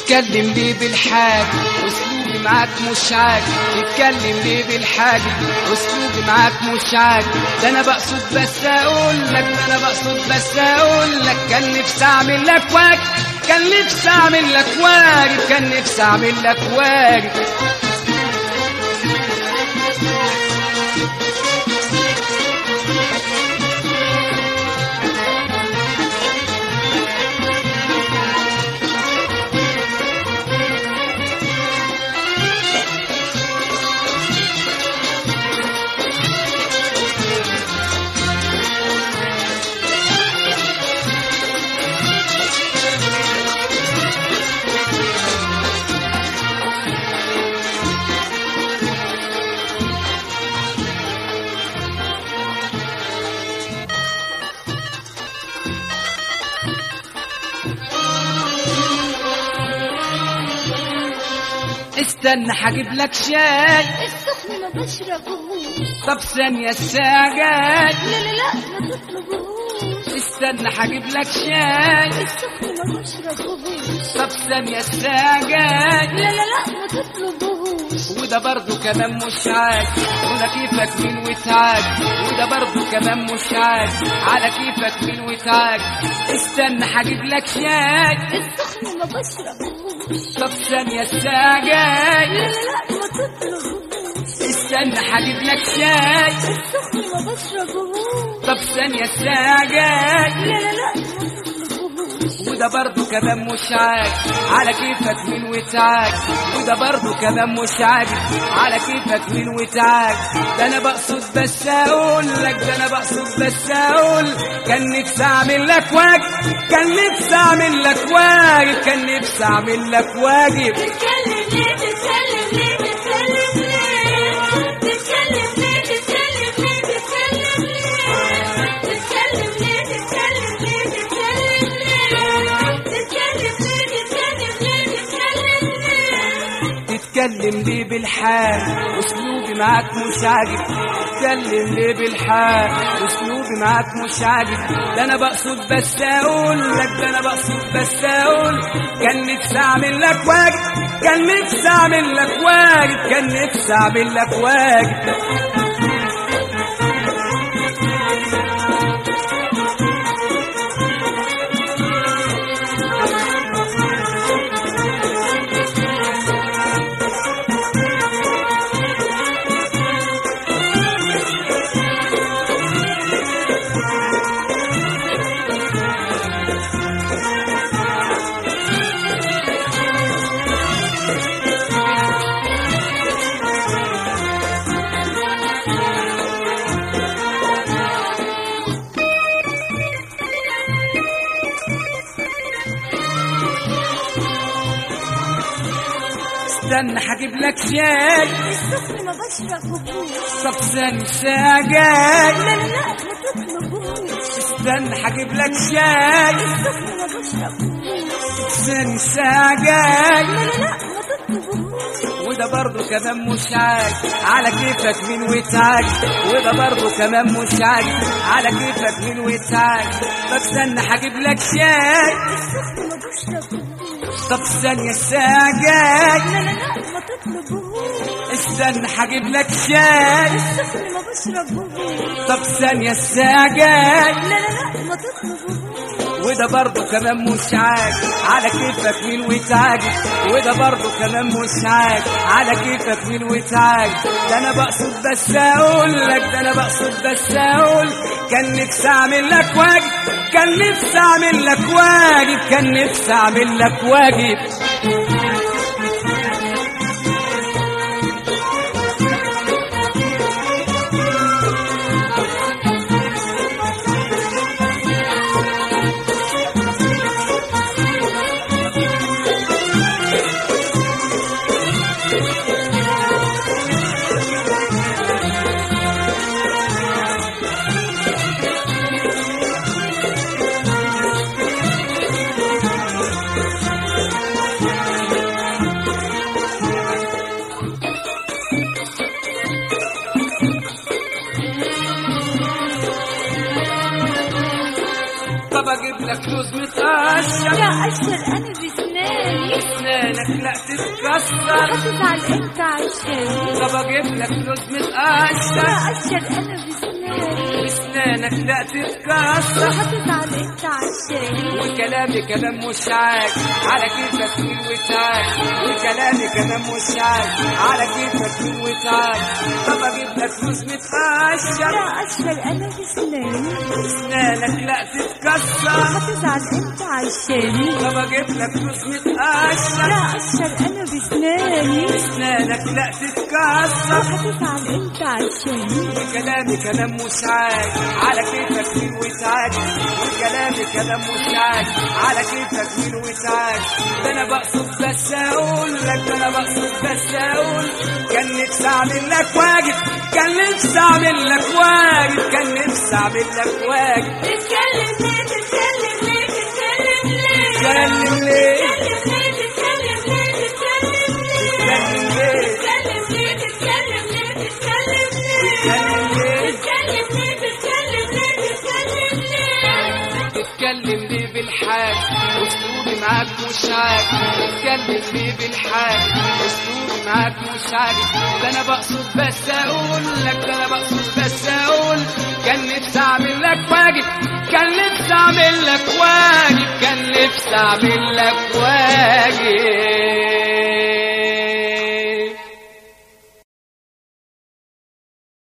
تتكلم ليه بالحاج اسلوبي معاك مش عاجب، تتكلم ليه بالحاج اسلوبي معاك مش عاجب. ده انا بقصد بس اقول لك، ده انا بقصد بس اقول لك، كان نفسي اعمل لك واجب، كان نفسي اعمل لك واجب، كان نفسي اعمل لك واجب. استنى هجيب لك شاي السخن ما بشربهوش. طب ثانية الساعة جاي. لا لا لا ما تطلبهوش. استنى هجيب لك شاي السخن ما بشربهوش. طب ثانية الساعة جاي. لا لا لا ما تطلبهوش. وده برضو كمان مش عاجب، ولا كيفك مين وتعاجب، وده برضو كمان مش عاجب، على كيفك مين وتعاجب. استنى هجيب لك شاي السخن ما بشربهوش. طب ثانية الساعة جاي. لا لا لا ما تطلبهوش. استنى هجيب لك شاي السخن ما بشربهوش. طب ثانية الساعة جاي. لا لا لا ما تطلبهوش. وده برضو كمان مش عاجب، على كيفك مين وتعاجب، وده برضو كمان مش عاجب، على كيفك مين وتعاجب. ده انا بقصد بس اقول لك، ده انا بقصد بس اقول، كان نفسي اعمل لك واجب، كان نفسي اعمل لك واجب، كان نفسي اعمل لك واجب. تتكلم ليه تتكلم ليه تتكلم ليه تتكلم ليه تتكلم ليه تتكلم ليه تتكلم ليه تتكلم ليه تتكلم ليه تتكلم ليه تتكلم ليه تتكلم ليه تتكلم ليه بالحال اسلوبي معاك مش عاجب، تتكلم ليه بالحال اسلوبي معاك مش عاجب. ده انا بقصد بس اقول لك، ده انا بقصد بس اقول، كان نفسي اعمل لك واجب، كان نفسي اعمل لك واجب، كان نفسي اعمل لك واجب. استنى هجيب لك شاي السخن ما بشربهوش. طب ثانية الساعة جاي. لا لا لا ما تطلبهوش. استنى هجيب لك شاي السخن ما بشربهوش. ثانية الساعة جاي. لا لا لا ما تطلبهوش. وده برضو كمان مش عاجب، على كيفك مين وتعاجب، وده برضو كمان مش عاجب، على كيفك مين وتعاجب. طب استنى هجيب لك شاي السخن ما بشربهوش. طب ثانية الساعة جاي. لا لا لا ما تطلبهوش. استنى هجيب لك شاي السخن ما بشربهوش. طب ثانية الساعة جاي. لا لا لا ما تطلبهوش. وده برضو كمان مش عاجب، على كيفك مين وتعاجب، وده برضو كمان مش عاجب، على كيفك مين وتعاجب. ده انا بقصد بس اقول لك، ده انا بقصد بس اقول، كان نفسي اعمل لك واجب، كان نفسي اعمل لك واجب، كان نفسي اعمل لك واجب. طب اجيب لك لوز متقشر يا أشهر أنا بسناني اسنانك لا تتكسر، هتزعل انت عشاني. طب اجيب لك لوز متقشر، اقشر انا بسناني. اسنانك لا تتكسر، هتزعل انت عشاني. وكلامي كلام مش عاج على كيفك مين وتعاج، وكلامي كلام مش عاج على كيفك مين وتعاج. طب اجيب لك لوز متقشر، اقشر انا بسناني. اسنانك لا تتكسر، هتزعل انت عشاني. طب اجيب لك لوز متقشر، اقشر انا بسناني. اسنانك لا تتكسر، هتزعل انت عشاني. وكلامي كلام مش عاج على كيفك مين وتعاج، وكلامي كلام مش عاج على كيفك مين وتعاج. ده انا بقصد بس اقول لك، ده انا بقصد بس اقول، كان نفسي اعمل لك واجب، كان نفسي اعمل لك واجب، كان نفسي اعمل لك واجب. تتكلم ليه تتكلم ليه تتكلم ليه تتكلم ليه تتكلم ليه تتكلم ليه تتكلم ليه تتكلم ليه تتكلم ليه تتكلم ليه تتكلم ليه تتكلم ليه تتكلم ليه بالحال، اسلوبي معاك مش عاجب، تتكلم ليه بالحال، اسلوبي معاك مش عاجب. ده انا بقصد بس اقول لك، ده انا بقصد بس اقول، كان نفسي اعمل لك واجب، كان نفسي اعمل لك واجب، كان نفسي اعمل لك واجب.